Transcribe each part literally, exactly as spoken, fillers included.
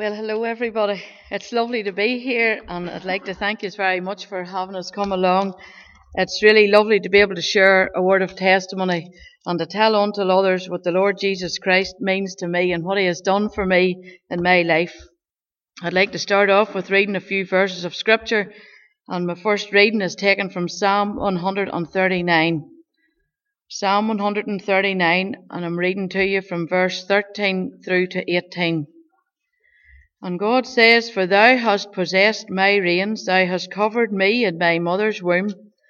Well, hello everybody. It's lovely to be here, and I'd like to thank you very much for having us come along. It's really lovely to be able to share a word of testimony and to tell unto others what the Lord Jesus Christ means to me and what He has done for me in my life. I'd like to start off with reading a few verses of Scripture, and my first reading is taken from Psalm one thirty-nine. Psalm one thirty-nine, and I'm reading to you from verse thirteen through to eighteen. And God says, For thou hast possessed my reins, thou hast covered me in my mother's womb.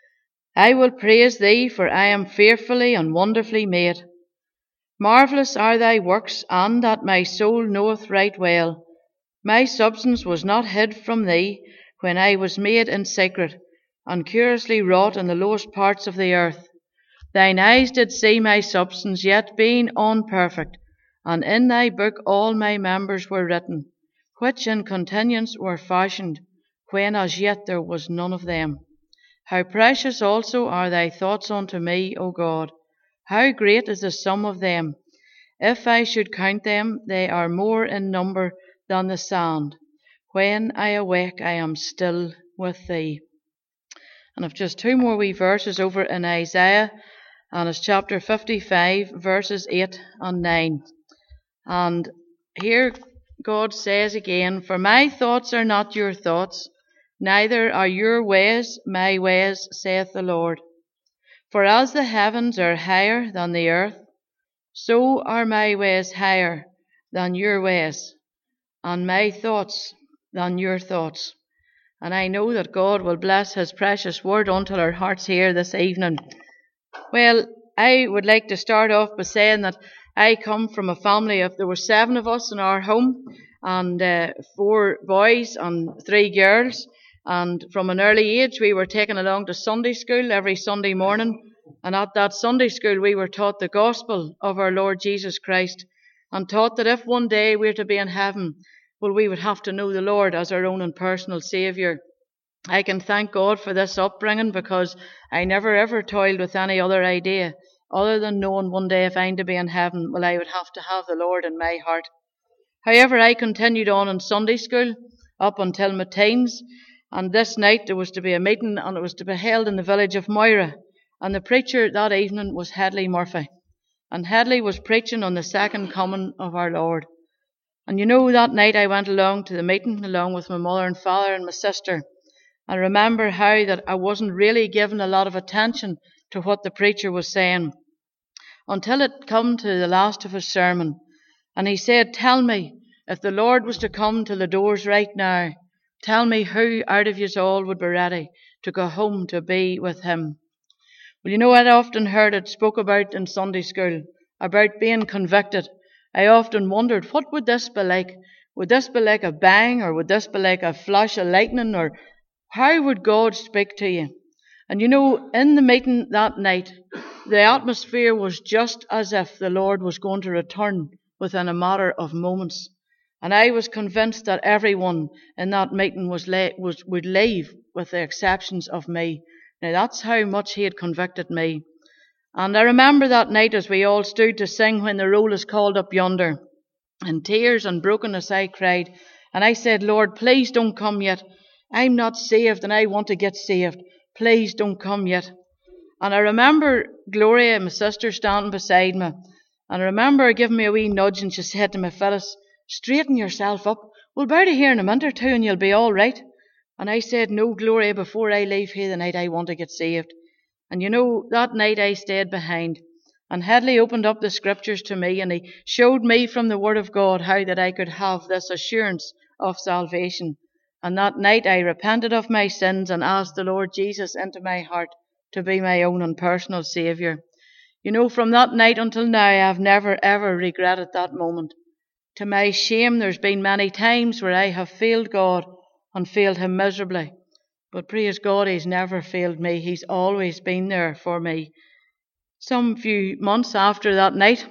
I will praise thee, for I am fearfully and wonderfully made. Marvellous are thy works, and that my soul knoweth right well. My substance was not hid from thee, when I was made in secret, and curiously wrought in the lowest parts of the earth. Thine eyes did see my substance, yet being unperfect, and in thy book all my members were written, which in continuance were fashioned, when as yet there was none of them. How precious also are thy thoughts unto me, O God! How great is the sum of them! If I should count them, they are more in number than the sand. When I awake, I am still with thee. And I've just two more wee verses over in Isaiah, and it's chapter fifty-five, verses eight and nine. And here God says again, For my thoughts are not your thoughts, neither are your ways my ways, saith the Lord. For as the heavens are higher than the earth, so are my ways higher than your ways, and my thoughts than your thoughts. And I know that God will bless His precious word unto our hearts here this evening. Well, I would like to start off by saying that I come from a family of, there were seven of us in our home, and uh, four boys and three girls. And from an early age, we were taken along to Sunday school every Sunday morning. And at that Sunday school, we were taught the gospel of our Lord Jesus Christ, and taught that if one day we were to be in heaven, well, we would have to know the Lord as our own and personal Saviour. I can thank God for this upbringing, because I never ever toiled with any other idea other than knowing one day if I'm to be in heaven, well, I would have to have the Lord in my heart. However, I continued on in Sunday school up until my teens, and this night there was to be a meeting, and it was to be held in the village of Moira, and the preacher that evening was Hedley Murphy, and Hedley was preaching on the second coming of our Lord. And you know, that night I went along to the meeting along with my mother and father and my sister. I remember how that I wasn't really giving a lot of attention to what the preacher was saying, until it come to the last of his sermon. And he said, Tell me, if the Lord was to come to the doors right now, tell me who out of yous all would be ready to go home to be with Him. Well, you know, I'd often heard it spoke about in Sunday school, about being convicted. I often wondered, what would this be like? Would this be like a bang, or would this be like a flash of lightning, or how would God speak to you? And you know, in the meeting that night, the atmosphere was just as if the Lord was going to return within a matter of moments. And I was convinced that everyone in that meeting was, la- was would leave, with the exceptions of me. Now, that's how much He had convicted me. And I remember that night as we all stood to sing When the Roll is Called Up Yonder. In tears and brokenness I cried, and I said, Lord, please don't come yet. I'm not saved and I want to get saved. Please don't come yet. And I remember Gloria, my sister, standing beside me. And I remember her giving me a wee nudge, and she said to me, Phyllis, straighten yourself up. We'll be out of here in a minute or two and you'll be all right. And I said, no, Gloria, before I leave here tonight, I want to get saved. And you know, that night I stayed behind. And Hedley opened up the scriptures to me, and he showed me from the Word of God how that I could have this assurance of salvation. And that night I repented of my sins and asked the Lord Jesus into my heart to be my own and personal Saviour. You know, from that night until now, I have never ever regretted that moment. To my shame, there's been many times where I have failed God and failed Him miserably. But praise God, He's never failed me. He's always been there for me. Some few months after that night,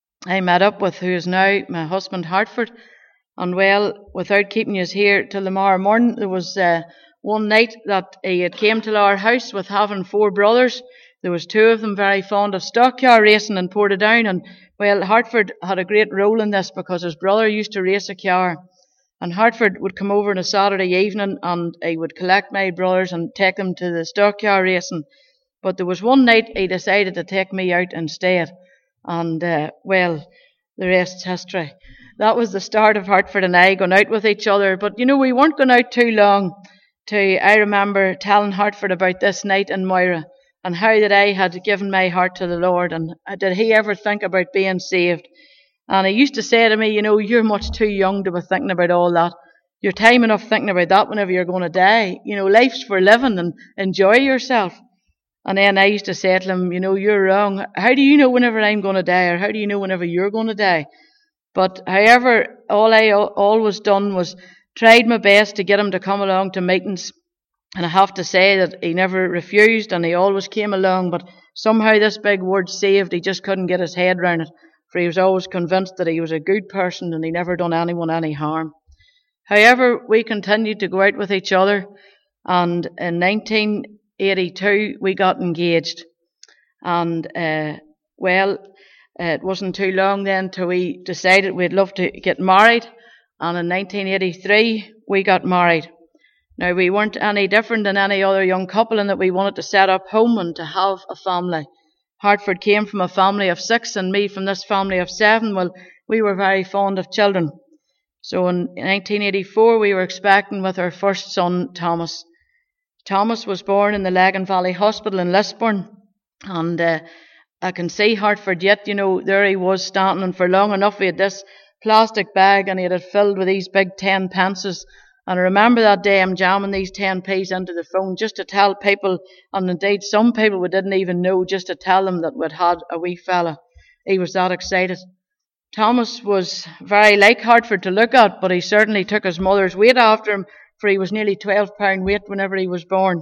I met up with who is now my husband, Hartford. And well, without keeping you here till tomorrow morning, there was uh, one night that he had came to our house with having four brothers. There was two of them very fond of stock car racing in Portadown, and well, Hartford had a great role in this because his brother used to race a car. And Hartford would come over on a Saturday evening and he would collect my brothers and take them to the stockyard racing. But there was one night he decided to take me out instead. And, uh, well, the rest's history. That was the start of Hartford and I going out with each other. But, you know, we weren't going out too long to, I remember telling Hartford about this night in Moira and how that I had given my heart to the Lord. And did he ever think about being saved? And he used to say to me, you know, you're much too young to be thinking about all that. You're time enough thinking about that whenever you're going to die. You know, life's for living and enjoy yourself. And then I used to say to him, you know, you're wrong. How do you know whenever I'm going to die, or how do you know whenever you're going to die? But however, all I always done was tried my best to get him to come along to meetings. And I have to say that he never refused and he always came along. But somehow this big word saved, he just couldn't get his head round it. For he was always convinced that he was a good person and he never done anyone any harm. However, we continued to go out with each other. And in nineteen eighty-two, we got engaged. And, uh, well, it wasn't too long then till we decided we'd love to get married. And in nineteen eighty-three, we got married. Now, we weren't any different than any other young couple in that we wanted to set up home and to have a family. Hartford came from a family of six and me from this family of seven. Well, we were very fond of children. So in nineteen eighty-four, we were expecting with our first son, Thomas. Thomas was born in the Lagan Valley Hospital in Lisburn. And uh, I can see Hartford yet, you know, there he was standing, and for long enough he had this plastic bag and he had it filled with these big ten pences. And I remember that day I'm jamming these ten p's into the phone just to tell people, and indeed some people we didn't even know, just to tell them that we'd had a wee fella. He was that excited. Thomas was very like Hartford to look at, but he certainly took his mother's weight after him, for he was nearly twelve pound weight whenever he was born.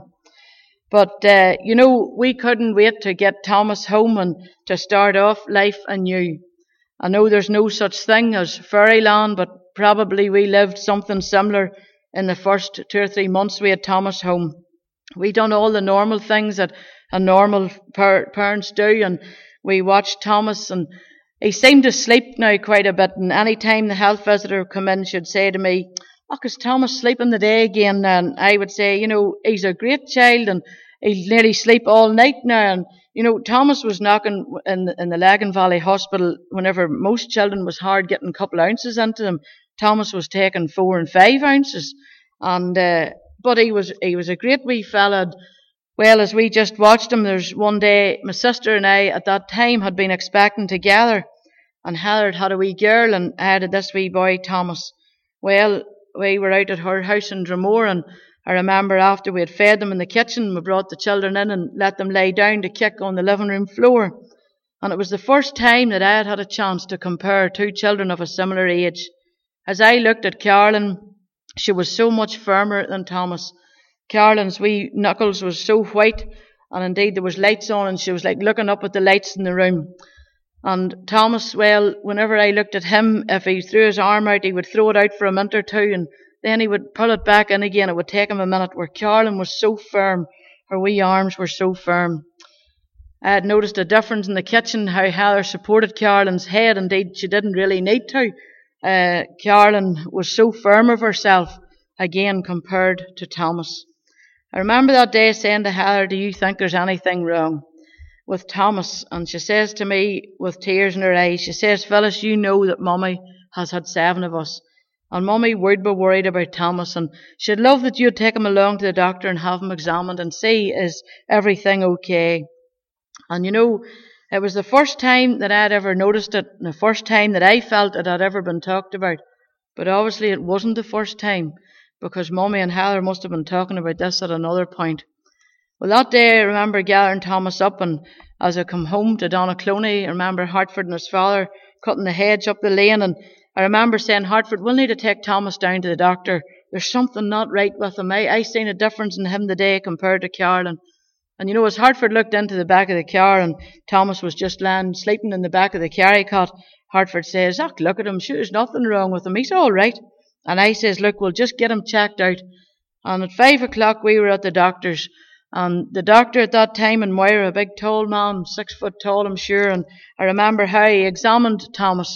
But, uh, you know, we couldn't wait to get Thomas home and to start off life anew. I know there's no such thing as fairyland, but probably we lived something similar in the first two or three months we had Thomas home. We done all the normal things that a normal par- parents do, and we watched Thomas, and he seemed to sleep now quite a bit, and any time the health visitor would come in, she'd say to me, "Oh, is Thomas sleeping the day again?" And I would say, you know, he's a great child and he'll nearly sleep all night now. And, you know, Thomas was knocking in the, in the Lagan Valley Hospital whenever most children was hard getting a couple of ounces into them. Thomas was taking four and five ounces. And, uh, but he was, he was a great wee fella. Well, as we just watched him, there's one day, my sister and I at that time had been expecting together, and Heather had a wee girl and I had this wee boy, Thomas. Well, we were out at her house in Dromore, and I remember after we had fed them in the kitchen, we brought the children in and let them lay down to kick on the living room floor. And it was the first time that I had had a chance to compare two children of a similar age. As I looked at Caroline, she was so much firmer than Thomas. Caroline's wee knuckles was so white, and indeed there was lights on, and she was like looking up at the lights in the room. And Thomas, well, whenever I looked at him, if he threw his arm out, he would throw it out for a minute or two, and then he would pull it back in again. It would take him a minute, where Caroline was so firm. Her wee arms were so firm. I had noticed a difference in the kitchen, how Heather supported Caroline's head. Indeed, she didn't really need to. Uh, Caroline was so firm of herself, again, compared to Thomas. I remember that day saying to Heather, "Do you think there's anything wrong with Thomas?" And she says to me with tears in her eyes, she says, "Phyllis, you know that Mummy has had seven of us. And Mummy would be worried about Thomas, and she'd love that you'd take him along to the doctor and have him examined and see, is everything okay?" And you know, it was the first time that I'd ever noticed it, and the first time that I felt it had ever been talked about. But obviously it wasn't the first time, because Mummy and Heather must have been talking about this at another point. Well, that day I remember gathering Thomas up, and as I come home to Donaghcloney, I remember Hartford and his father cutting the hedge up the lane, and I remember saying, "Hartford, we'll need to take Thomas down to the doctor. There's something not right with him. I, I seen a difference in him today compared to Caroline." And you know, as Hartford looked into the back of the car and Thomas was just lying sleeping in the back of the carry cot, Hartford says, "Ach, look at him, sure, there's nothing wrong with him, he's all right." And I says, "Look, we'll just get him checked out." And at five o'clock we were at the doctor's, and the doctor at that time in Moira, a big tall man, six foot tall I'm sure, and I remember how he examined Thomas.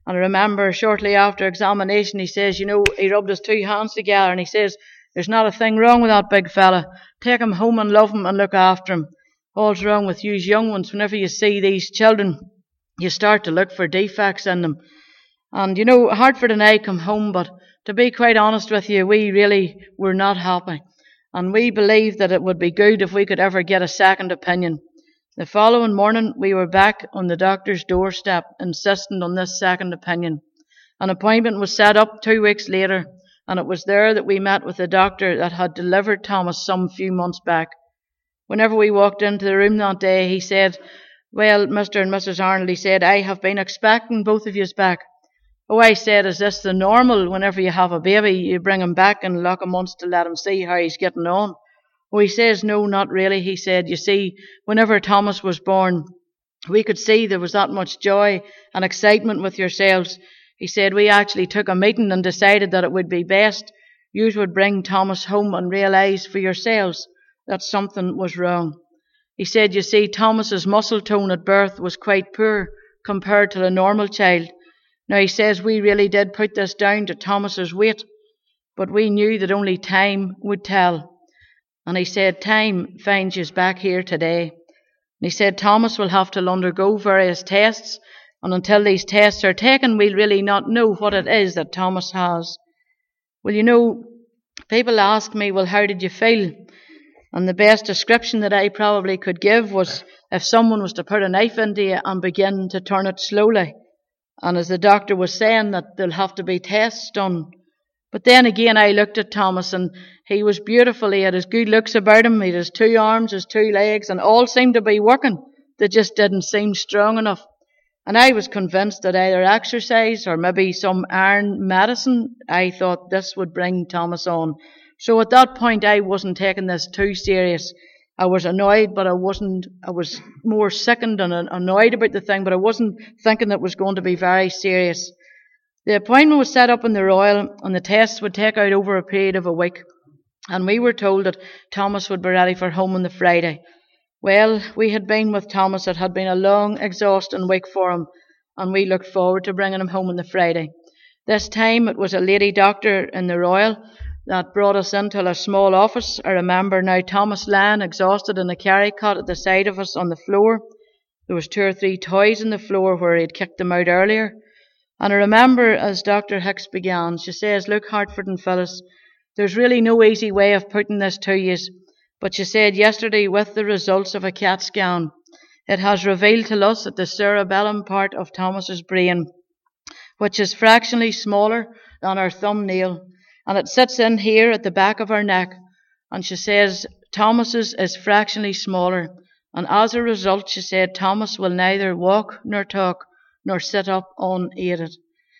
And I remember shortly after examination, he says, you know, he rubbed his two hands together and he says, there's not a thing wrong with that big fella. Take him home and love him and look after him. All's wrong with you young ones. Whenever you see these children, you start to look for defects in them. And, you know, Hartford and I come home, but to be quite honest with you, we really were not happy. And we believed that it would be good if we could ever get a second opinion. The following morning, we were back on the doctor's doorstep, insisting on this second opinion. An appointment was set up two weeks later, and it was there that we met with the doctor that had delivered Thomas some few months back. Whenever we walked into the room that day, he said, well, Mister and Missus Arnold, he said, I have been expecting both of yous back. Oh, I said, is this the normal? Whenever you have a baby, you bring him back and lock him once to let him see how he's getting on. Oh, he says, no, not really. He said, you see, whenever Thomas was born, we could see there was that much joy and excitement with yourselves. He said, we actually took a meeting and decided that it would be best you would bring Thomas home and realise for yourselves that something was wrong. He said, you see, Thomas's muscle tone at birth was quite poor compared to the normal child. Now, he says, we really did put this down to Thomas's weight, but we knew that only time would tell. And he said, time finds you back here today. And he said, Thomas will have to undergo various tests, and until these tests are taken, we'll really not know what it is that Thomas has. Well, you know, people ask me, well, how did you feel? And the best description that I probably could give was if someone was to put a knife into you and begin to turn it slowly. And as the doctor was saying, that there'll have to be tests done. But then again, I looked at Thomas, and he was beautiful. He had his good looks about him. He had his two arms, his two legs, and all seemed to be working. They just didn't seem strong enough. And I was convinced that either exercise or maybe some iron medicine, I thought this would bring Thomas on. So at that point, I wasn't taking this too serious. I was annoyed, but I wasn't, I was more sickened and annoyed about the thing, but I wasn't thinking that it was going to be very serious. The appointment was set up in the Royal, and the tests would take out over a period of a week. And we were told that Thomas would be ready for home on the Friday. Well, we had been with Thomas. It had been a long, exhausting week for him, and we looked forward to bringing him home on the Friday. This time it was a lady doctor in the Royal that brought us into a small office. I remember now Thomas lying exhausted in a carry cot at the side of us on the floor. There was two or three toys on the floor where he'd kicked them out earlier. And I remember as Doctor Hicks began, she says, look, Hartford and Phyllis, there's really no easy way of putting this to you. But she said yesterday, with the results of a CAT scan, it has revealed to us that the cerebellum part of Thomas's brain, which is fractionally smaller than our thumbnail, and it sits in here at the back of our neck. And she says Thomas's is fractionally smaller, and as a result, she said, Thomas will neither walk nor talk nor sit up unaided.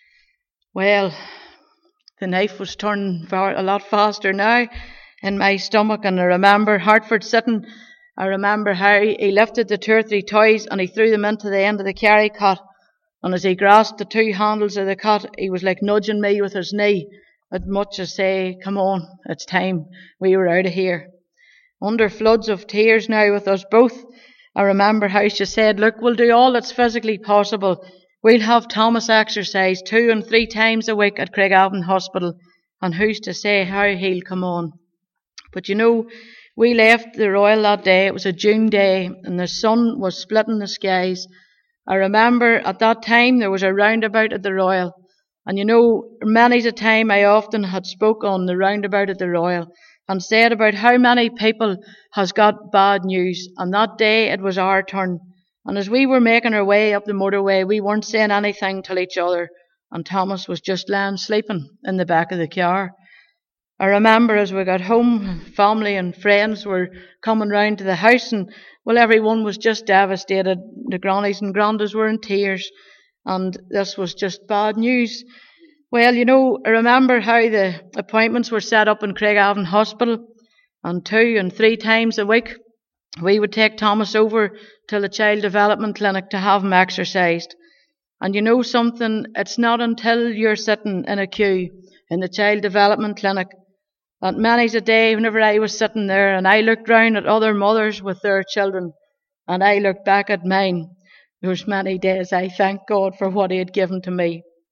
Well, the knife was turning a lot faster now in my stomach, and I remember Hartford sitting. I remember how he lifted the two or three toys and he threw them into the end of the carry cot, and as he grasped the two handles of the cot, he was like nudging me with his knee, as much as say, come on, it's time, we were out of here. Under floods of tears now with us both, I remember how she said, look, we'll do all that's physically possible. We'll have Thomas exercise two and three times a week at Craigavon Hospital, and who's to say how he'll come on. But you know, we left the Royal that day. It was a June day, and the sun was splitting the skies. I remember at that time there was a roundabout at the Royal, and you know, many's a time I often had spoke on the roundabout at the Royal and said about how many people has got bad news, and that day it was our turn. And as we were making our way up the motorway, we weren't saying anything to each other, and Thomas was just lying sleeping in the back of the car. I remember as we got home, family and friends were coming round to the house, and well, everyone was just devastated. The grannies and grandas were in tears, and this was just bad news. Well, you know, I remember how the appointments were set up in Craigavon Hospital, and two and three times a week we would take Thomas over to the Child Development Clinic to have him exercised. And you know something, it's not until you're sitting in a queue in the Child Development Clinic that many's a day whenever I was sitting there and I looked round at other mothers with their children and I looked back at mine, there was many days I thanked God for what he had given to me.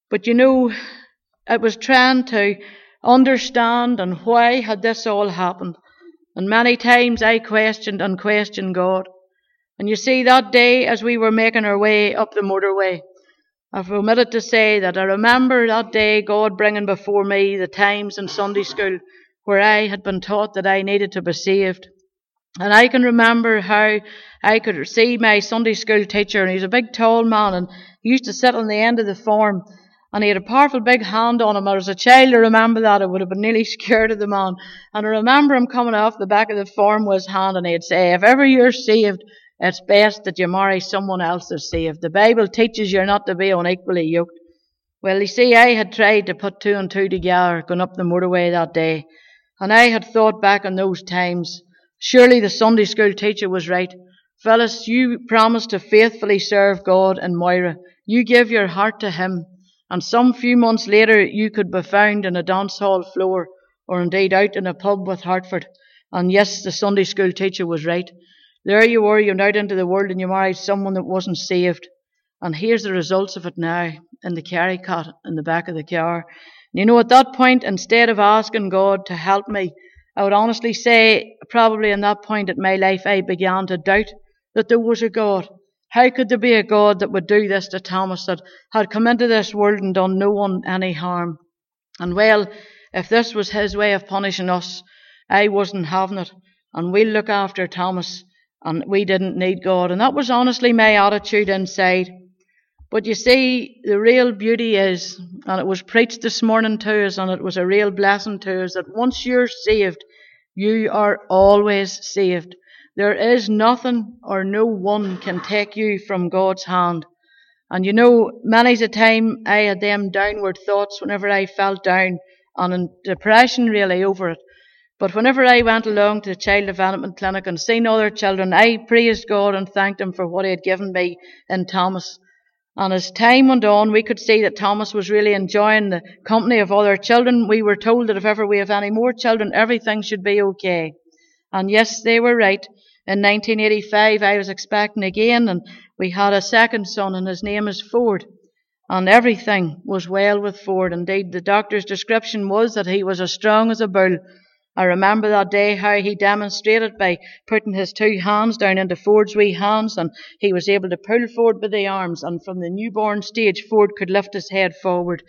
But you know, it was trying to understand and why had this all happened. And many times I questioned and questioned God. And you see, that day as we were making our way up the motorway, I've omitted to say that I remember that day God bringing before me the times in Sunday school where I had been taught that I needed to be saved. And I can remember how I could see my Sunday school teacher, and he was a big tall man, and he used to sit on the end of the form, and he had a powerful big hand on him. As a child, I remember that. I would have been nearly scared of the man. And I remember him coming off the back of the form with his hand, and he'd say, if ever you're saved, it's best that you marry someone else that's saved. The Bible teaches you're not to be unequally yoked. Well, you see, I had tried to put two and two together going up the motorway that day, and I had thought back on those times, surely the Sunday school teacher was right. Phyllis, you promised to faithfully serve God in Moira. You give your heart to Him, and some few months later you could be found in a dance hall floor, or indeed out in a pub with Hartford. And yes, the Sunday school teacher was right. There you were, you went out into the world and you married someone that wasn't saved. And here's the results of it now, in the carry cot in the back of the car. And you know, at that point, instead of asking God to help me, I would honestly say, probably in that point in my life, I began to doubt that there was a God. How could there be a God that would do this to Thomas, that had come into this world and done no one any harm? And well, if this was His way of punishing us, I wasn't having it. And we'll look after Thomas, and we didn't need God. And that was honestly my attitude inside. But you see, the real beauty is, and it was preached this morning to us, and it was a real blessing to us, that once you're saved, you are always saved. There is nothing or no one can take you from God's hand. And you know, many's a time I had them downward thoughts whenever I felt down, and in depression really over it. But whenever I went along to the child development clinic and seen other children, I praised God and thanked Him for what He had given me in Thomas. And as time went on, we could see that Thomas was really enjoying the company of other children. We were told that if ever we have any more children, everything should be okay. And yes, they were right. In nineteen eighty-five, I was expecting again, and we had a second son, and his name is Ford. And everything was well with Ford. Indeed, the doctor's description was that he was as strong as a bull. I remember that day how he demonstrated by putting his two hands down into Ford's wee hands, and he was able to pull Ford by the arms, and from the newborn stage, Ford could lift his head forward.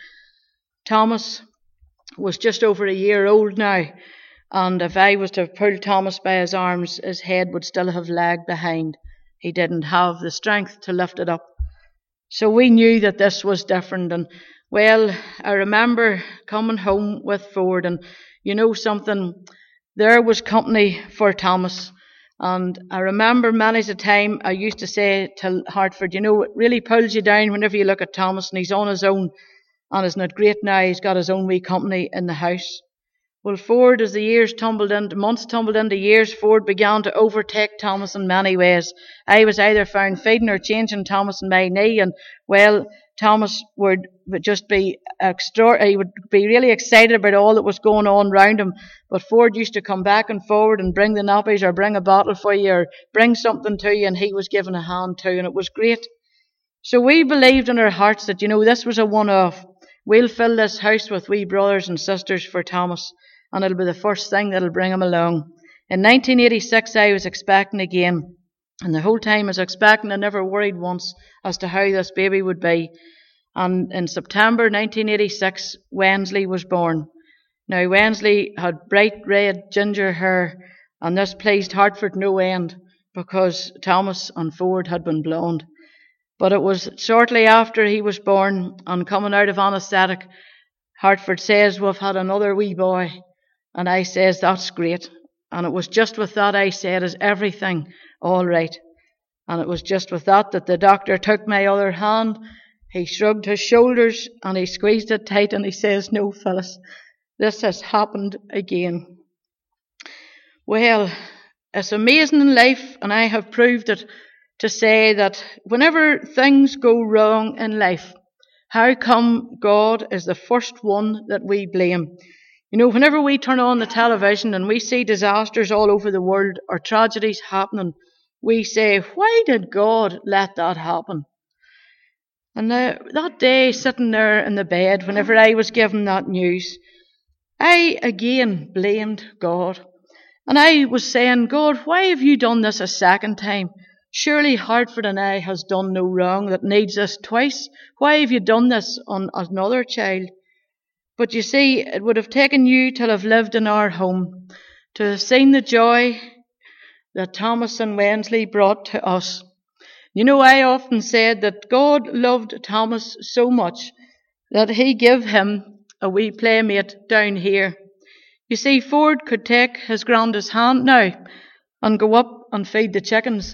Thomas was just over a year old now, and if I was to have pulled Thomas by his arms, his head would still have lagged behind. He didn't have the strength to lift it up. So we knew that this was different, and well, I remember coming home with Ford, and you know something, there was company for Thomas. And I remember many's a time I used to say to Hartford, you know, it really pulls you down whenever you look at Thomas and he's on his own. And isn't it great now he's got his own wee company in the house. Well, Ford, as the years tumbled into, months tumbled into years, Ford began to overtake Thomas in many ways. I was either found feeding or changing Thomas in my knee, and well, Thomas would, would just be extra, he would be really excited about all that was going on round him. But Ford used to come back and forward and bring the nappies or bring a bottle for you or bring something to you, and he was given a hand too, and it was great. So we believed in our hearts that, you know, this was a one-off. We'll fill this house with wee brothers and sisters for Thomas, and it'll be the first thing that'll bring him along. In nineteen eighty-six, I was expecting again. And the whole time I was expecting, I never worried once as to how this baby would be. And in September nineteen eighty-six, Wensley was born. Now, Wensley had bright red ginger hair, and this pleased Hartford no end, because Thomas and Ford had been blonde. But it was shortly after he was born, and coming out of anaesthetic, Hartford says, we've had another wee boy. And I says, that's great. And it was just with that I said, is everything all right? And it was just with that that the doctor took my other hand. He shrugged his shoulders and he squeezed it tight and he says, no, Phyllis, this has happened again. Well, it's amazing in life, and I have proved it, to say that whenever things go wrong in life, how come God is the first one that we blame? You know, whenever we turn on the television and we see disasters all over the world or tragedies happening, we say, why did God let that happen? And now, that day, sitting there in the bed, whenever I was given that news, I again blamed God. And I was saying, God, why have you done this a second time? Surely Hartford and I has done no wrong that needs this twice. Why have you done this on another child? But you see, it would have taken you to have lived in our home, to have seen the joy that Thomas and Wensley brought to us. You know, I often said that God loved Thomas so much that he gave him a wee playmate down here. You see, Ford could take his granddad's hand now and go up and feed the chickens.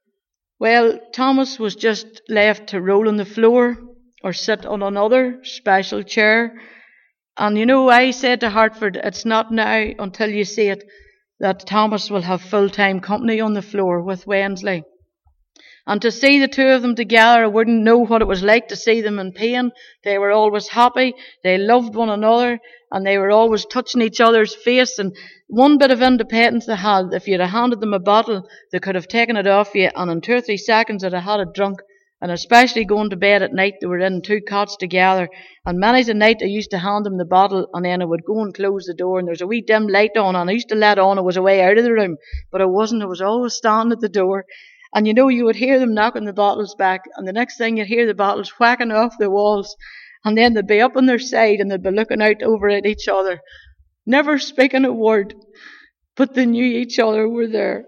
Well, Thomas was just left to roll on the floor or sit on another special chair. And you know, I said to Hartford, it's not now until you see it that Thomas will have full-time company on the floor with Wensley. And to see the two of them together, I wouldn't know what it was like to see them in pain. They were always happy, they loved one another, and they were always touching each other's face. And one bit of independence they had, if you'd have handed them a bottle, they could have taken it off you, and in two or three seconds they'd have had it drunk. And especially going to bed at night, they were in two cots together. And many's a night I used to hand them the bottle, and then I would go and close the door, and there's a wee dim light on, and I used to let on I was away out of the room, but I wasn't. I was always standing at the door. And you know, you would hear them knocking the bottles back, and the next thing you'd hear the bottles whacking off the walls, and then they'd be up on their side and they'd be looking out over at each other, never speaking a word, but they knew each other were there.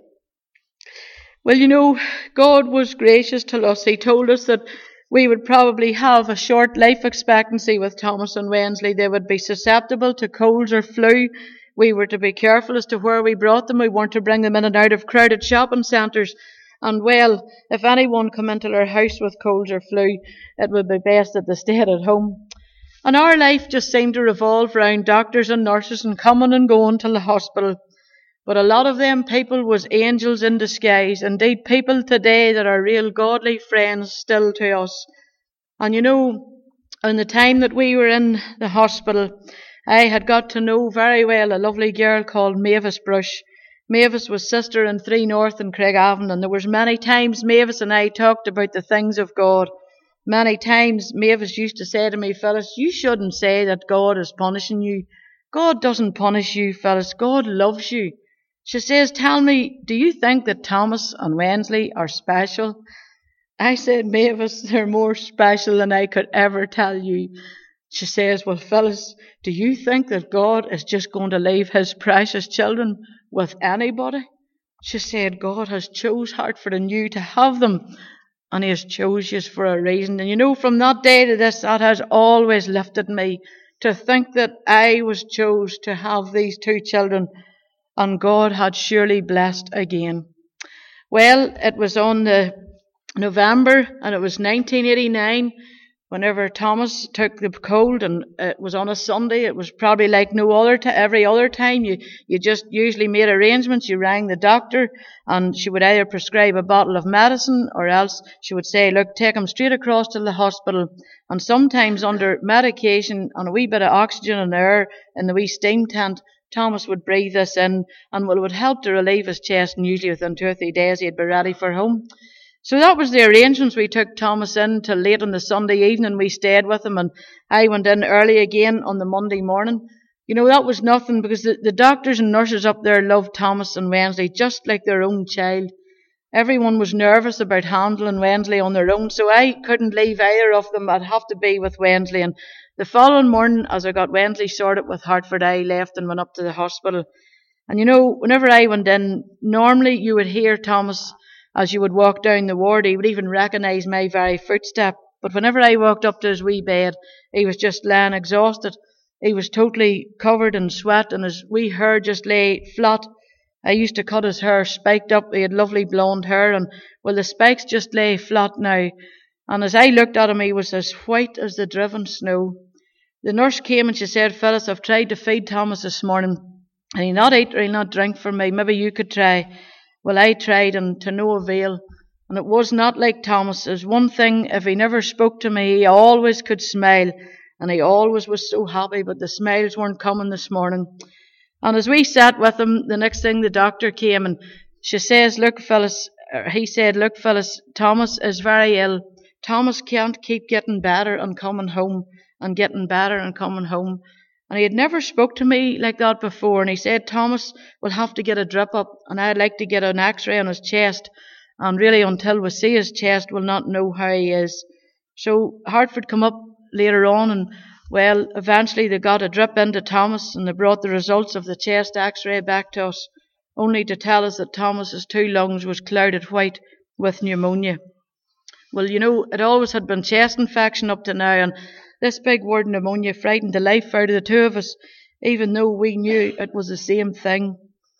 Well, you know, God was gracious to us. He told us that we would probably have a short life expectancy with Thomas and Wensley. They would be susceptible to colds or flu. We were to be careful as to where we brought them. We weren't to bring them in and out of crowded shopping centres. And well, if anyone come into our house with colds or flu, it would be best that they stayed at home. And our life just seemed to revolve round doctors and nurses and coming and going to the hospital. But a lot of them people was angels in disguise. Indeed, people today that are real godly friends still to us. And you know, in the time that we were in the hospital, I had got to know very well a lovely girl called Mavis Brush. Mavis was sister in Three North and Craigavon, and there was many times Mavis and I talked about the things of God. Many times Mavis used to say to me, Phyllis, you shouldn't say that God is punishing you. God doesn't punish you, Phyllis. God loves you. She says, tell me, do you think that Thomas and Wensley are special? I said, Mavis, they're more special than I could ever tell you. She says, well, Phyllis, do you think that God is just going to leave his precious children with anybody? She said, God has chose Hartford and you to have them, and he has chose you for a reason. And you know, from that day to this, that has always lifted me, to think that I was chose to have these two children, and God had surely blessed again. Well, it was on the November, and it was nineteen eighty-nine, whenever Thomas took the cold, and it was on a Sunday. It was probably like no other t- every other time. You you just usually made arrangements. You rang the doctor, and she would either prescribe a bottle of medicine, or else she would say, look, take him straight across to the hospital. And sometimes under medication and a wee bit of oxygen and air in the wee steam tent, Thomas would breathe this in, and it would help to relieve his chest, and usually within two or three days he'd be ready for home. So that was the arrangements. We took Thomas in till late on the Sunday evening. We stayed with him, and I went in early again on the Monday morning. You know, that was nothing, because the, the doctors and nurses up there loved Thomas and Wensley just like their own child. Everyone was nervous about handling Wensley on their own, so I couldn't leave either of them. I'd have to be with Wensley. And the following morning, as I got Wensley sorted with Hartford, I left and went up to the hospital. And you know, whenever I went in, normally you would hear Thomas, as you would walk down the ward, he would even recognise my very footstep. But whenever I walked up to his wee bed, he was just lying exhausted. He was totally covered in sweat, and his wee hair just lay flat. I used to cut his hair spiked up. He had lovely blonde hair, and well, the spikes just lay flat now. And as I looked at him, he was as white as the driven snow. The nurse came and she said, Phyllis, I've tried to feed Thomas this morning, and he'll not eat or he'll not drink for me. Maybe you could try. Well, I tried, and to no avail. And it was not like Thomas. There's one thing, if he never spoke to me, he always could smile, and he always was so happy, but the smiles weren't coming this morning. And as we sat with him, the next thing the doctor came, and she says, look, Phyllis, he said, look, Phyllis, Thomas is very ill. Thomas can't keep getting better and coming home and getting better and coming home. And he had never spoke to me like that before. And he said, Thomas will have to get a drip up, and I'd like to get an x-ray on his chest. And really, until we see his chest, we'll not know how he is. So Hartford come up later on, and well, eventually they got a drip into Thomas, and they brought the results of the chest x-ray back to us, only to tell us that Thomas's two lungs was clouded white with pneumonia. Well, you know, it always had been chest infection up to now, and this big word pneumonia frightened the life out of the two of us, even though we knew it was the same thing.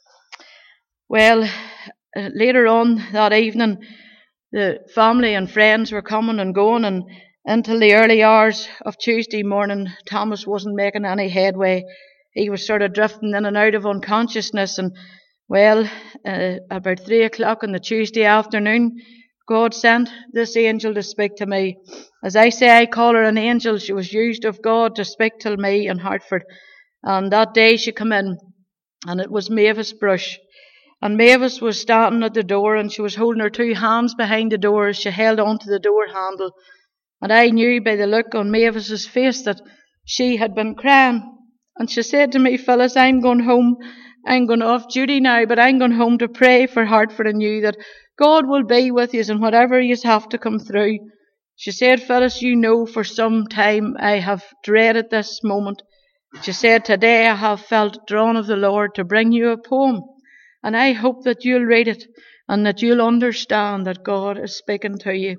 Well, uh, later on that evening, the family and friends were coming and going, and until the early hours of Tuesday morning, Thomas wasn't making any headway. He was sort of drifting in and out of unconsciousness, and well, uh, about three o'clock on the Tuesday afternoon, God sent this angel to speak to me. As I say, I call her an angel. She was used of God to speak to me in Hartford. And that day she came in, and it was Mavis Brush. And Mavis was standing at the door, and she was holding her two hands behind the door as she held on to the door handle. And I knew by the look on Mavis's face that she had been crying. And she said to me, Phyllis, I'm going home. I'm going off duty now, but I'm going home to pray for Hartford and you, that God will be with you and whatever you have to come through. She said, Phyllis, you know, for some time I have dreaded this moment. She said, today I have felt drawn of the Lord to bring you a poem, and I hope that you'll read it and that you'll understand that God is speaking to you.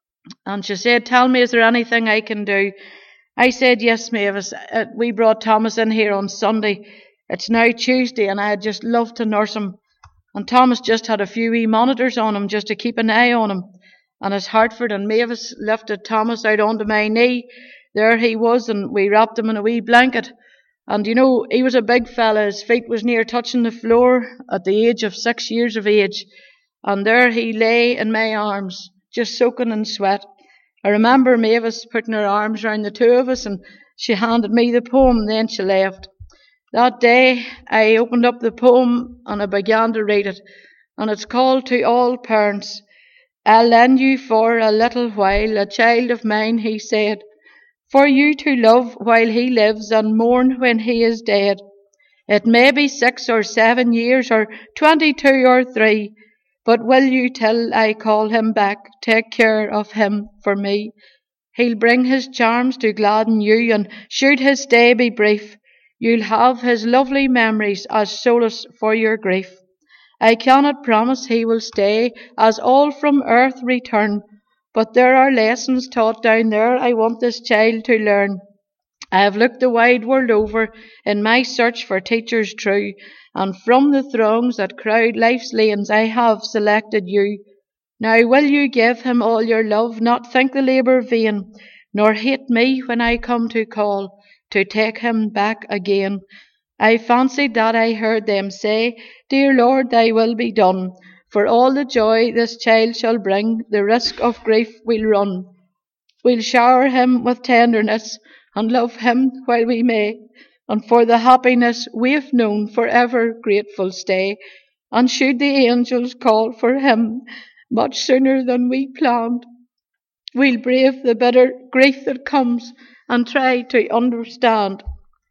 And she said, tell me, is there anything I can do? I said, yes, Mavis. Uh, we brought Thomas in here on Sunday. It's now Tuesday, and I'd just love to nurse him. And Thomas just had a few wee monitors on him just to keep an eye on him. And as Hartford and Mavis lifted Thomas out onto my knee, there he was, and we wrapped him in a wee blanket. And you know, he was a big fella. His feet was near touching the floor at the age of six years of age. And there he lay in my arms, just soaking in sweat. I remember Mavis putting her arms round the two of us, and she handed me the poem, and then she left. That day I opened up the poem and I began to read it, and it's called To All Parents. I'll lend you for a little while a child of mine, he said, for you to love while he lives and mourn when he is dead. It may be six or seven years or twenty-two or three, but will you till I call him back take care of him for me? He'll bring his charms to gladden you, and should his stay be brief, you'll have his lovely memories as solace for your grief. I cannot promise he will stay, as all from earth return, but there are lessons taught down there I want this child to learn. I have looked the wide world over in my search for teachers true, and from the throngs that crowd life's lanes I have selected you. Now will you give him all your love, not think the labour vain, nor hate me when I come to call to take him back again. I fancied that I heard them say, Dear Lord, thy will be done. For all the joy this child shall bring, the risk of grief we'll run. We'll shower him with tenderness, and love him while we may, and for the happiness we've known forever grateful stay. And should the angels call for him much sooner than we planned, we'll brave the bitter grief that comes and try to understand.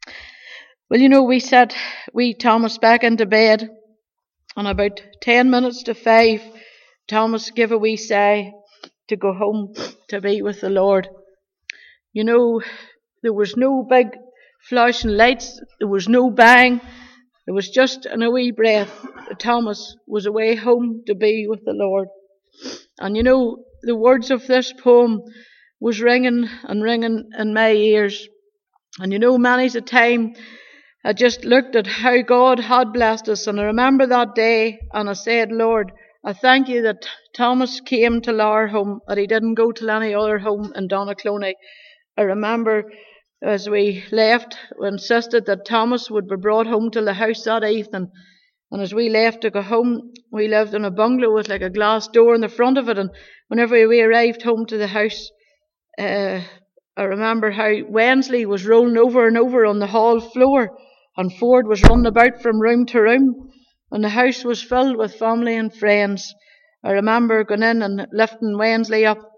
Well, you know, we set wee Thomas back into bed, and about ten minutes to five, Thomas gave a wee sigh to go home to be with the Lord. You know, there was no big flashing lights, there was no bang, it was just in a wee breath. Thomas was away home to be with the Lord. And you know, the words of this poem was ringing and ringing in my ears. And you know, many's a time I just looked at how God had blessed us, and I remember that day, and I said, Lord, I thank you that Thomas came to our home, that he didn't go to any other home in Donaghcloney. I remember as we left, we insisted that Thomas would be brought home to the house that evening. And as we left to go home, we lived in a bungalow with like a glass door in the front of it. And whenever we arrived home to the house, uh, I remember how Wensley was rolling over and over on the hall floor, and Ford was running about from room to room, and the house was filled with family and friends. I remember going in and lifting Wensley up,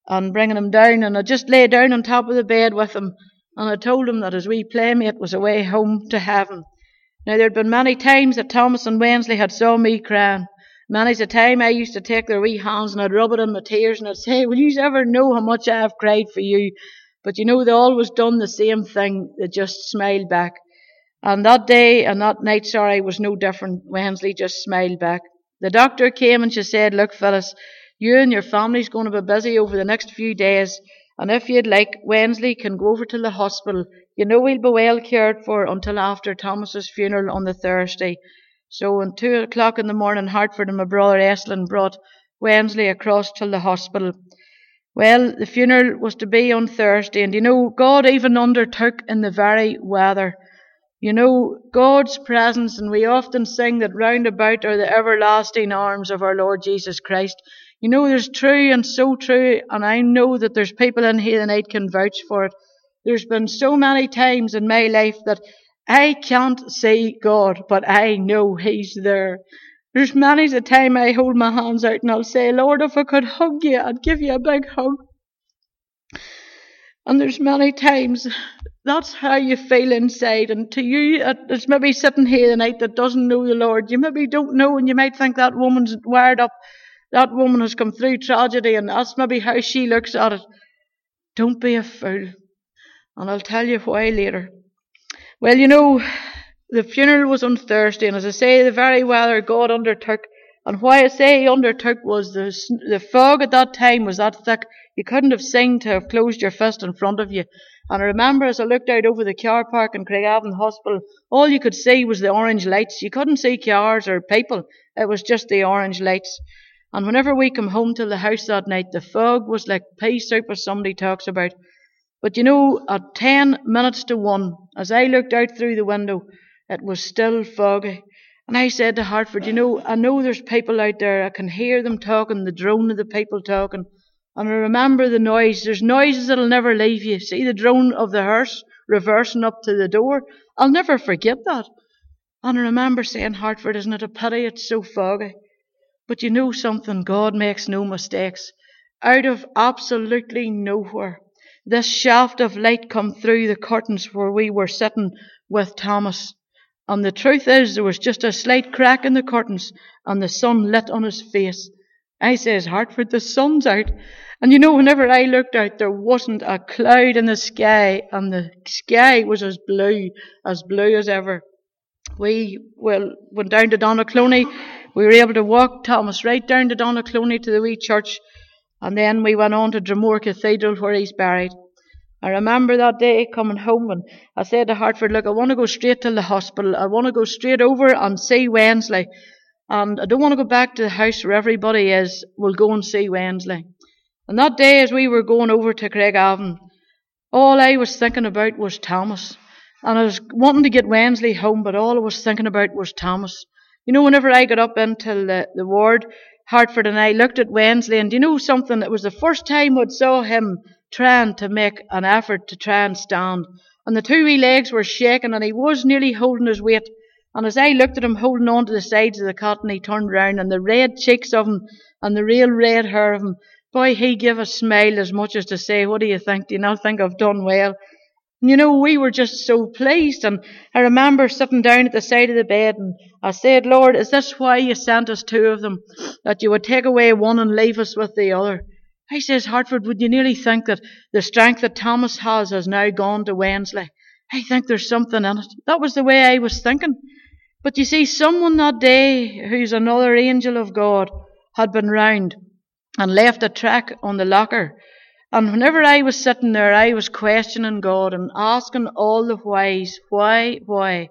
and bringing him down, and I just lay down on top of the bed with him, and I told him that his wee playmate was away home to heaven. Now, there'd been many times that Thomas and Wensley had saw me crying. Many's a time I used to take their wee hands and I'd rub it in my tears and I'd say, will you ever know how much I have cried for you? But you know, they always done the same thing. They just smiled back. And that day and that night, sorry, was no different. Wensley just smiled back. The doctor came and she said, look, Phyllis, you and your family's going to be busy over the next few days. And if you'd like, Wensley can go over to the hospital. You know he'll be well cared for until after Thomas's funeral on the Thursday. So at two o'clock in the morning, Hartford and my brother Estlin brought Wensley across to the hospital. Well, the funeral was to be on Thursday, and you know, God even undertook in the very weather. You know, God's presence, and we often sing that round about are the everlasting arms of our Lord Jesus Christ. You know, there's true and so true, and I know that there's people in here tonight can vouch for it. There's been so many times in my life that I can't see God, but I know He's there. There's many's a time I hold my hands out and I'll say, Lord, if I could hug you, I'd give you a big hug. And there's many times that's how you feel inside. And to you, there's maybe sitting here tonight that doesn't know the Lord. You maybe don't know, and you might think that woman's wired up. That woman has come through tragedy, and that's maybe how she looks at it. Don't be a fool. And I'll tell you why later. Well, you know, the funeral was on Thursday, and as I say, the very weather God undertook. And why I say He undertook was the the fog at that time was that thick, you couldn't have seen to have closed your fist in front of you. And I remember as I looked out over the car park in Craigavon Hospital, all you could see was the orange lights. You couldn't see cars or people. It was just the orange lights. And whenever we come home to the house that night, the fog was like pea soup, as somebody talks about. But you know, at ten minutes to one, as I looked out through the window, it was still foggy. And I said to Hartford, you know, I know there's people out there, I can hear them talking, the drone of the people talking. And I remember the noise. There's noises that'll never leave you. See the drone of the hearse reversing up to the door? I'll never forget that. And I remember saying, Hartford, isn't it a pity it's so foggy? But you know something, God makes no mistakes. Out of absolutely nowhere, this shaft of light come through the curtains where we were sitting with Thomas. And the truth is, there was just a slight crack in the curtains, and the sun lit on his face. I says, Hartford, the sun's out. And you know, whenever I looked out, there wasn't a cloud in the sky, and the sky was as blue, as blue as ever. We, well, went down to Donaghcloney. We were able to walk Thomas right down to Donaghcloney to the wee church, and then we went on to Dromore Cathedral where he's buried. I remember that day coming home, and I said to Hartford, look, I want to go straight to the hospital. I want to go straight over and see Wensley. And I don't want to go back to the house where everybody is. We'll go and see Wensley. And that day as we were going over to Craigavon, all I was thinking about was Thomas. And I was wanting to get Wensley home, but all I was thinking about was Thomas. You know, whenever I got up into the, the ward, Hartford and I looked at Wensley, and do you know something? It was the first time I'd saw him trying to make an effort to try and stand. And the two wee legs were shaking, and he was nearly holding his weight. And as I looked at him holding on to the sides of the cot, and he turned round, and the red cheeks of him, and the real red hair of him, boy, he gave a smile as much as to say, what do you think? Do you not think I've done well? And you know, we were just so pleased. And I remember sitting down at the side of the bed, and I said, Lord, is this why you sent us two of them? That you would take away one and leave us with the other? I says, Hartford, would you nearly think that the strength that Thomas has has now gone to Wensley? I think there's something in it. That was the way I was thinking. But you see, someone that day, who's another angel of God, had been round and left a track on the locker. And whenever I was sitting there, I was questioning God and asking all the whys, why, why?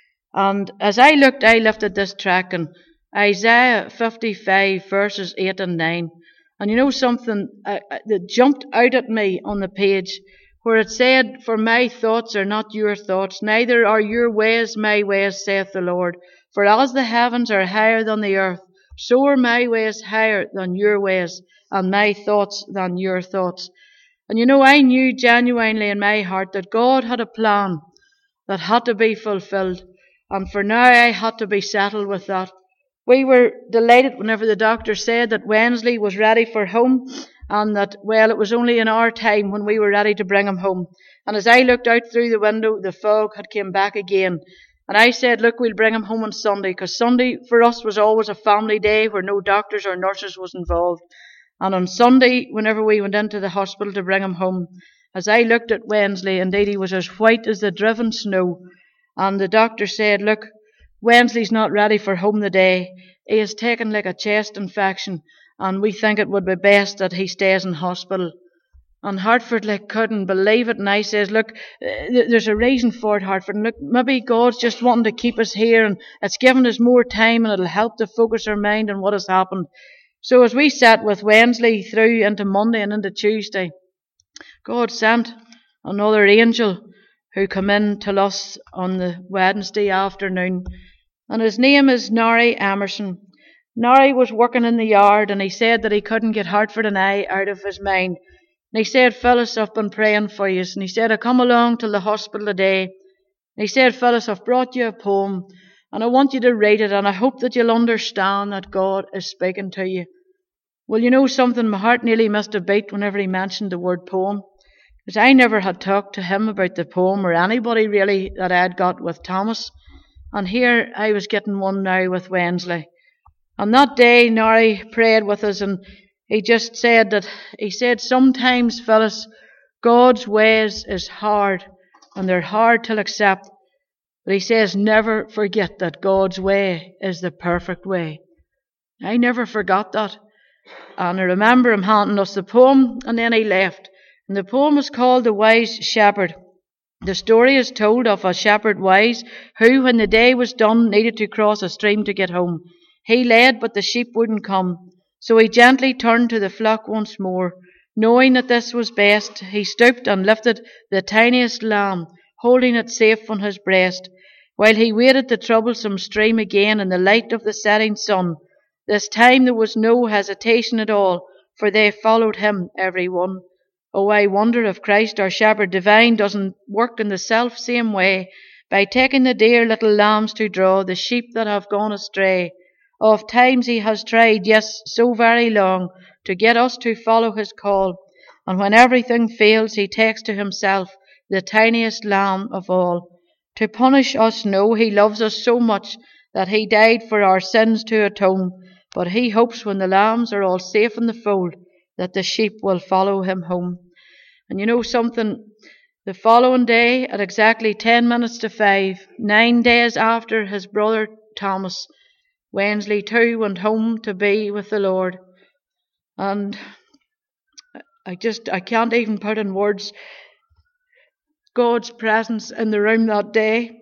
And as I looked, I lifted this track in Isaiah fifty-five, verses eight and nine. And you know something uh, that jumped out at me on the page, where it said, for my thoughts are not your thoughts, neither are your ways my ways, saith the Lord. For as the heavens are higher than the earth, so are my ways higher than your ways, and my thoughts than your thoughts. And you know, I knew genuinely in my heart that God had a plan that had to be fulfilled. And for now, I had to be settled with that. We were delighted whenever the doctor said that Wensley was ready for home. and that, well, it was only in our time when we were ready to bring him home. And as I looked out through the window, the fog had come back again. And I said, look, we'll bring him home on Sunday, because Sunday for us was always a family day where no doctors or nurses was involved. And on Sunday, whenever we went into the hospital to bring him home, as I looked at Wensley, indeed he was as white as the driven snow. And the doctor said, look, Wensley's not ready for home today. He has taken like a chest infection, and we think it would be best that he stays in hospital. And Hartford like couldn't believe it, and I says, look, there's a reason for it, Hartford, and look, maybe God's just wanting to keep us here, and it's given us more time, and it'll help to focus our mind on what has happened. So as we sat with Wensley through into Monday and into Tuesday, God sent another angel who came in to us on the Wednesday afternoon, and his name is Norrie Emerson. Norrie was working in the yard, and he said that he couldn't get Hartford and I out of his mind. And he said, Phyllis, I've been praying for you. And he said, I come along to the hospital today. And he said, Phyllis, I've brought you a poem, and I want you to read it, and I hope that you'll understand that God is speaking to you. Well, you know something, my heart nearly missed a beat whenever he mentioned the word poem, because I never had talked to him about the poem, or anybody really that I had got with Thomas. And here I was getting one now with Wensley. And that day, Norrie prayed with us, and he just said that, he said, sometimes, Phyllis, God's ways is hard, and they're hard to accept. But he says, never forget that God's way is the perfect way. I never forgot that. And I remember him handing us the poem, and then he left. And the poem is called The Wise Shepherd. The story is told of a shepherd wise, who, when the day was done, needed to cross a stream to get home. He led, but the sheep wouldn't come. So he gently turned to the flock once more. Knowing that this was best, he stooped and lifted the tiniest lamb, holding it safe on his breast, while he waded the troublesome stream again in the light of the setting sun. This time there was no hesitation at all, for they followed him, every one. Oh, I wonder if Christ, our shepherd divine, doesn't work in the self-same way, by taking the dear little lambs to draw the sheep that have gone astray. Oft times he has tried, yes, so very long, to get us to follow his call. And when everything fails, he takes to himself the tiniest lamb of all. To punish us, no, he loves us so much that he died for our sins to atone. But he hopes when the lambs are all safe in the fold, that the sheep will follow him home. And you know something? The following day, at exactly ten minutes to five, nine days after his brother Thomas, Wensley too went home to be with the Lord. And I just, I can't even put in words God's presence in the room that day.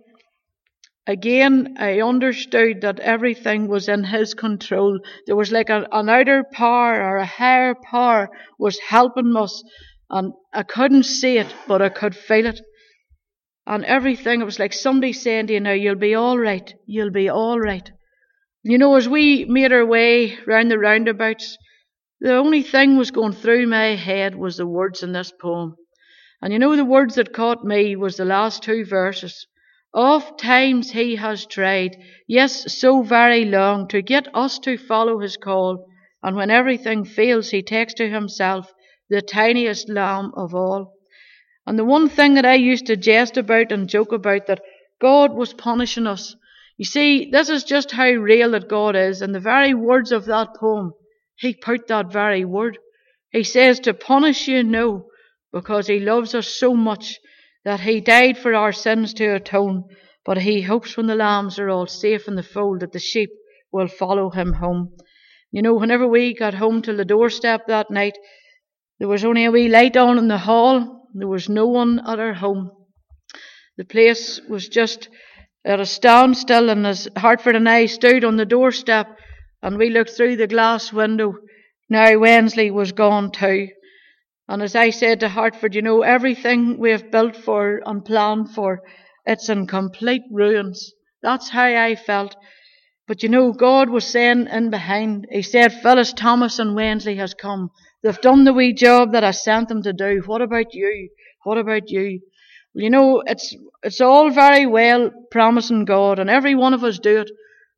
Again, I understood that everything was in his control. There was like a, an outer power or a higher power was helping us. And I couldn't see it, but I could feel it. And everything, it was like somebody saying to you, now, you'll be all right. You'll be all right. You know, as we made our way round the roundabouts, the only thing was going through my head was the words in this poem. And you know, the words that caught me was the last two verses. Oft times he has tried, yes, so very long, to get us to follow his call. And when everything fails, he takes to himself the tiniest lamb of all. And the one thing that I used to jest about and joke about, that God was punishing us. You see, this is just how real that God is. And the very words of that poem, he put that very word. He says to punish you, no, because he loves us so much that he died for our sins to atone. But he hopes when the lambs are all safe in the fold that the sheep will follow him home. You know, whenever we got home to the doorstep that night, there was only a wee light on in the hall. There was no one at our home. The place was just at a standstill, and as Hartford and I stood on the doorstep and we looked through the glass window, now Wensley was gone too. And as I said to Hartford, you know, everything we have built for and planned for, it's in complete ruins. That's how I felt. But you know, God was saying in behind, he said, Phyllis, Thomas and Wensley has come. They've done the wee job that I sent them to do. What about you? What about you? Well, you know, it's it's all very well promising God, and every one of us do it.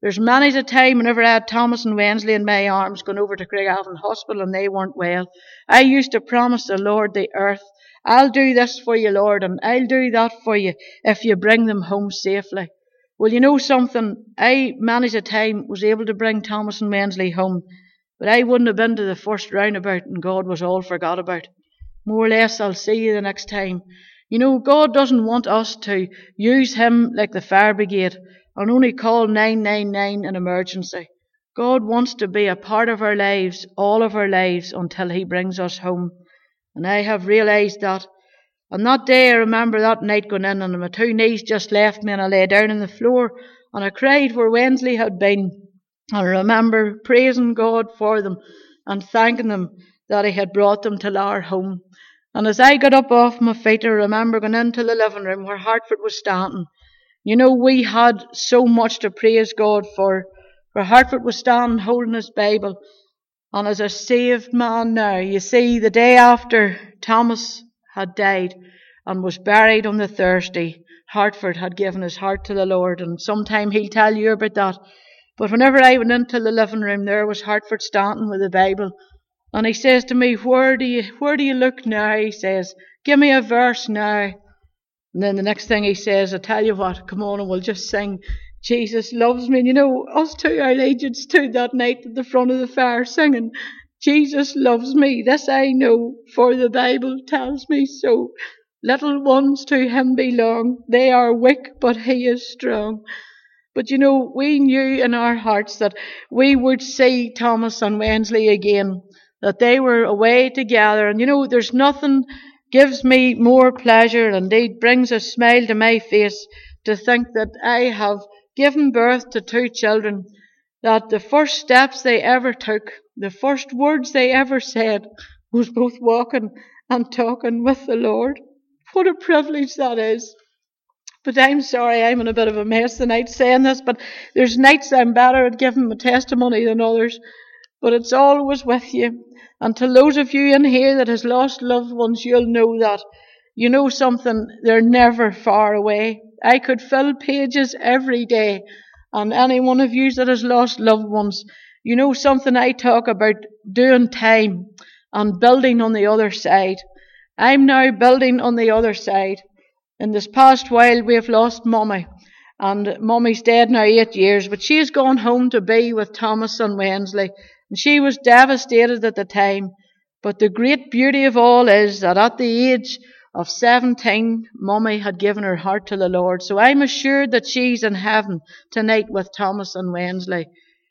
There's many a time whenever I had Thomas and Wensley in my arms going over to Craigavon Hospital and they weren't well, I used to promise the Lord the earth, I'll do this for you, Lord, and I'll do that for you if you bring them home safely. Well, you know something, I many a time was able to bring Thomas and Wensley home, but I wouldn't have been to the first roundabout and God was all forgot about. More or less, I'll see you the next time. You know, God doesn't want us to use Him like the fire brigade and only call nine nine nine an emergency. God wants to be a part of our lives, all of our lives, until He brings us home. And I have realised that. On that day, I remember that night going in and my two knees just left me and I lay down on the floor and I cried where Wensley had been. I remember praising God for them and thanking Him that He had brought them to our home. And as I got up off my feet, I remember going into the living room where Hartford was standing. You know, we had so much to praise God for. Where Hartford was standing holding his Bible. And as a saved man now, you see, the day after Thomas had died and was buried on the Thursday, Hartford had given his heart to the Lord. And sometime he'll tell you about that. But whenever I went into the living room, there was Hartford standing with the Bible. And he says to me, where do you, where do you look now? He says, give me a verse now. And then the next thing he says, I tell you what, come on and we'll just sing, Jesus loves me. And you know, us two, our agents stood that night at the front of the fire singing, Jesus loves me. This I know, for the Bible tells me so. Little ones to Him belong. They are weak, but He is strong. But you know, we knew in our hearts that we would see Thomas and Wensley again, that they were away together. And you know, there's nothing gives me more pleasure, and indeed brings a smile to my face, to think that I have given birth to two children, that the first steps they ever took, the first words they ever said, was both walking and talking with the Lord. What a privilege that is. But I'm sorry, I'm in a bit of a mess tonight saying this, but there's nights I'm better at giving my testimony than others. But it's always with you. And to those of you in here that has lost loved ones, you'll know that. You know something, they're never far away. I could fill pages every day on any one of you that has lost loved ones. You know something, I talk about doing time and building on the other side. I'm now building on the other side. In this past while, we have lost Mummy. And Mummy's dead now eight years, but she's gone home to be with Thomas and Wensley. And she was devastated at the time. But the great beauty of all is that at the age of seventeen, Mummy had given her heart to the Lord. So I'm assured that she's in heaven tonight with Thomas and Wensley.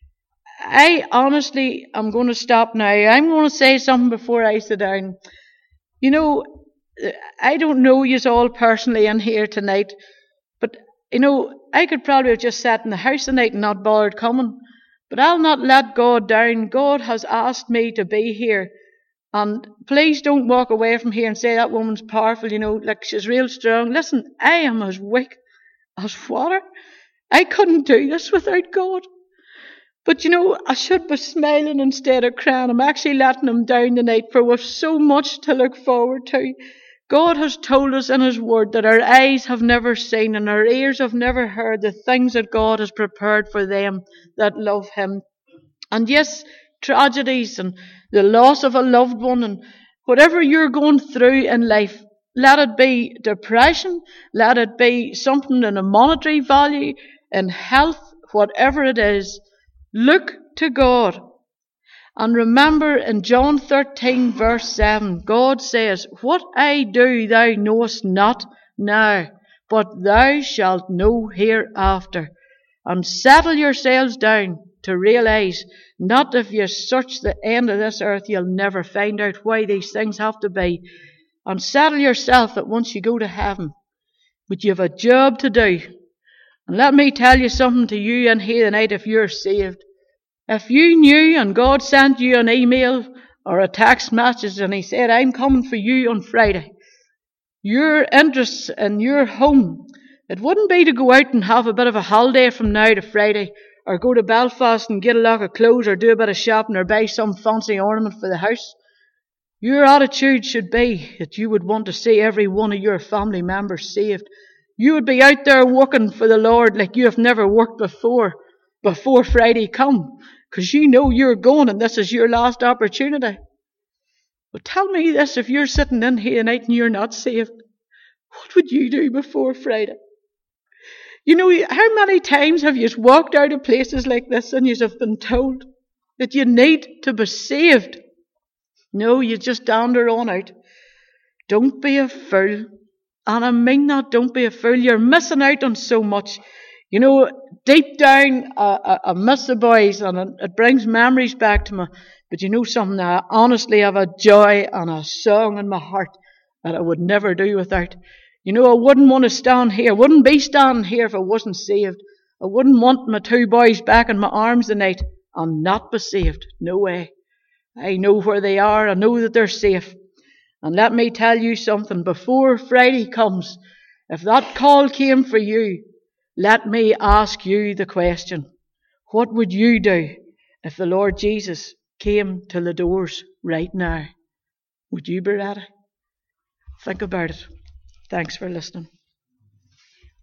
I honestly am going to stop now. I'm going to say something before I sit down. You know, I don't know yous all personally in here tonight, but, you know, I could probably have just sat in the house tonight and not bothered coming. But I'll not let God down. God has asked me to be here. And please don't walk away from here and say that woman's powerful, you know, like she's real strong. Listen, I am as weak as water. I couldn't do this without God. But, you know, I should be smiling instead of crying. I'm actually letting Him down tonight, for we've so much to look forward to. God has told us in His Word that our eyes have never seen and our ears have never heard the things that God has prepared for them that love Him. And yes, tragedies and the loss of a loved one and whatever you're going through in life, let it be depression, let it be something in a monetary value, in health, whatever it is, look to God. And remember in John thirteen verse seven, God says, what I do thou knowest not now, but thou shalt know hereafter. And settle yourselves down to realise, not if you search the end of this earth, you'll never find out why these things have to be. And settle yourself that once you go to heaven, but you have a job to do. And let me tell you something to you in here tonight if you're saved. If you knew and God sent you an email or a text message and He said, I'm coming for you on Friday, your interests in your home, it wouldn't be to go out and have a bit of a holiday from now to Friday, or go to Belfast and get a lot of clothes, or do a bit of shopping, or buy some fancy ornament for the house. Your attitude should be that you would want to see every one of your family members saved. You would be out there working for the Lord like you have never worked before. before Friday come, because you know you're going and this is your last opportunity. But tell me this, if you're sitting in here tonight and you're not saved, what would you do before Friday? You know, how many times have you walked out of places like this and you have been told that you need to be saved? No, you just dander on out. Don't be a fool. And I mean that, don't be a fool. You're missing out on so much. You know, deep down, I, I, I miss the boys and it, it brings memories back to me. But you know something, I honestly have a joy and a song in my heart that I would never do without. You know, I wouldn't want to stand here. I wouldn't be standing here if I wasn't saved. I wouldn't want my two boys back in my arms tonight and not be saved. No way. I know where they are. I know that they're safe. And let me tell you something. Before Friday comes, if that call came for you, let me ask you the question. What would you do if the Lord Jesus came to the doors right now? Would you be ready? Think about it. Thanks for listening.